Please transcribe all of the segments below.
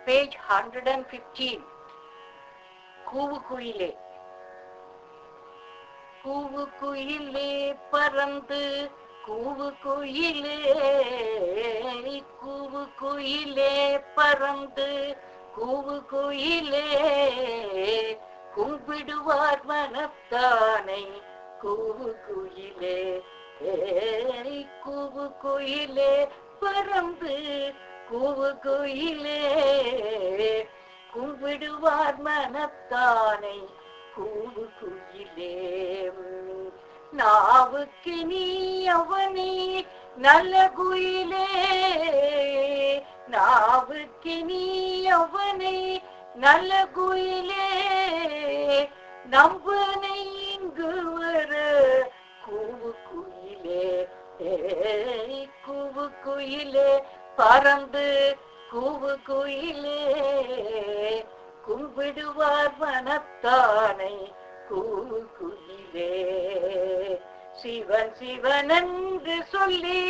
page 115. கூவு குயிலே. கூவு குயிலே பறந்து கூவு குயிலே, கூவு குயிலே பறந்து கூவு குயிலே, கும்பிடுவார் மனத்தானை கூவு குயிலே, கூவு குயிலே பறந்து கூவு குயிலே, கும்பிடுவார் மனத்தானை கூவு குயிலே. நாவுக்கு நீ அவனே நல்ல குயிலே, நாவுக்கு நீ அவனை நல்ல குயிலே, நம்பனை இங்கு வர கூவு குயிலே, கூவு குயிலே பறந்து கூவு குயிலே, கும்பிடுவார் மனத்தானை கூவு குயிலே. சிவன் சிவன் என்று சொல்லி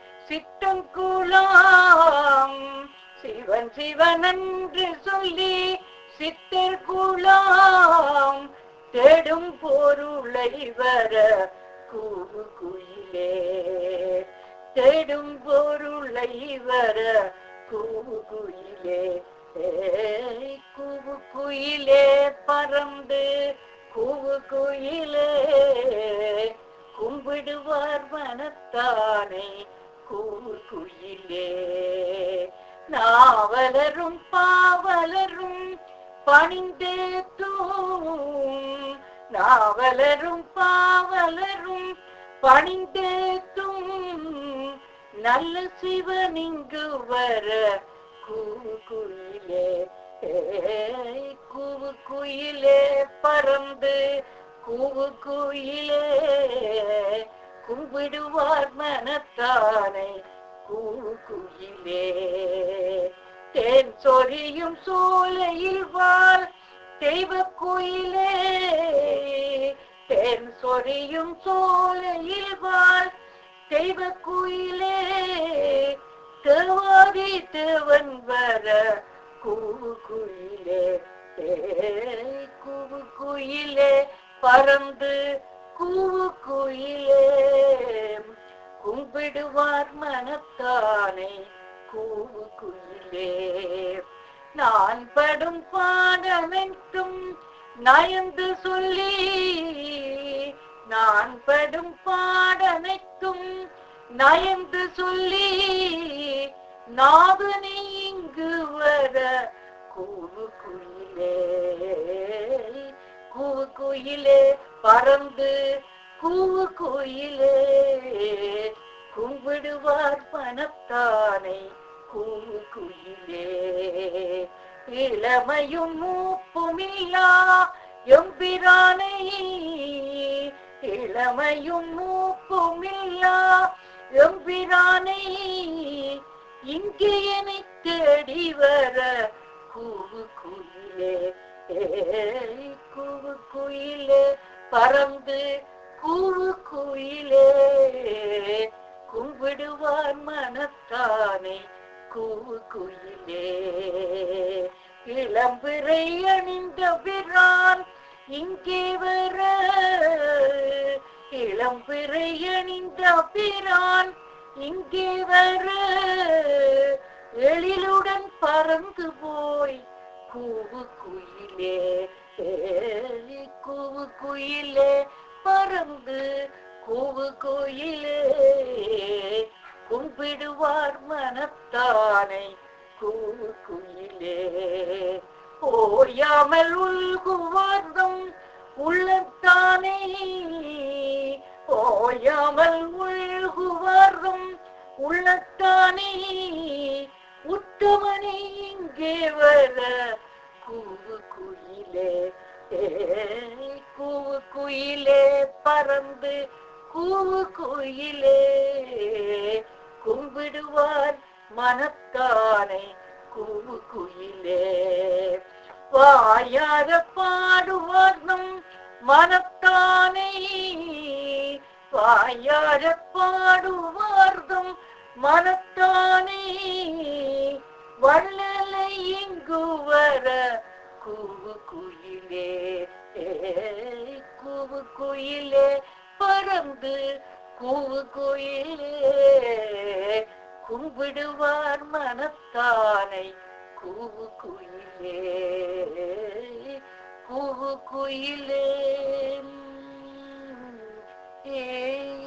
சித்தங்குலாம், சிவன் சிவன் என்று சொல்லி சித்தர் குலாம், தேடும் பொருளை வர கூவு குயிலே, தேடும் பொருளை வர கூவு குயிலே, கூவு குயிலே பறந்து கூவு குயிலே, கும்பிடுவார் மனத்தானை கூவு குயிலே. நாவலரும் பாவலரும் பணிந்தேத்தும், நாவலரும் பாவலரும் பணிந்தேத்தும், நல்ல சிவன் இங்கு வர கூவு குயிலே, கூவு குயிலே பறந்து கூவு குயிலே, கும்பிடுவார் மனத்தானை கூவு குயிலே. தேன் சொரியும் சோலையில் வாழ் தெய்வ குயிலே, தேன் சொரியும் சோலையில் வாழ் தெய்வ குயிலே, தேவாதி தேவன் வர கூவு குயிலே, கூவு குயிலே பறந்து கூவு குயிலே, கும்பிடுவார் மனத்தானை கூவு குயிலே. நான் படும் பாடமென்றும் நயந்து சொல்லி, நான் படும் பாடமென்றும் நயந்து சொல்லி, நாவனை இங்கு வர கூவு குயிலே, கூவு குயிலே பறந்து கூவு குயிலே, கும்பிடுவார் மனத்தானை கூவு குயிலே. இளமையும் மூப்புமில்லா எம்பிரானை, இளமையும் மூப்புமில்லா எம்பிரானை, இங்கே என்னை தேடி வர கூவு குயிலே, கூவு குயிலே பறந்து கூவு குயிலே, கும்பிடுவார் மனத்தானை கூவு குயிலே. இளம்பிறை அணிந்த பிரான் இங்கே வர, இளம்பிறை அணிந்த பிரான் இங்கே வர, எழிலுடன் பறந்து போய் கூவு குயிலே, கூவு குயிலே பறந்து கூவு குயிலே, கும்பிடுவார் மனத்தானை கூவு குயிலே. ஓயாமல் உள்குவார்தம் உள்ளத்தானே, ஓயாமல் உள்குவார்தம் உள்ளத்தானே, உத்தமனை இங்கே வர கூவு குயிலே, கூவு குயிலே பறந்து கூவு குயிலே, கும்பிடுவார் மனத்தானை கூவு குயிலே. வாயார பாடுவார் நம் மனத்தானை, வாயார பாடுவார்தம் மனத்தானே, வள்ளலை இங்கு கூவு குயிலே கூவு குயிலே பறந்து கூவு குயிலே கும்பிடுவார் மனத்தானை கூவு குயிலே கூவு குயிலே ஏ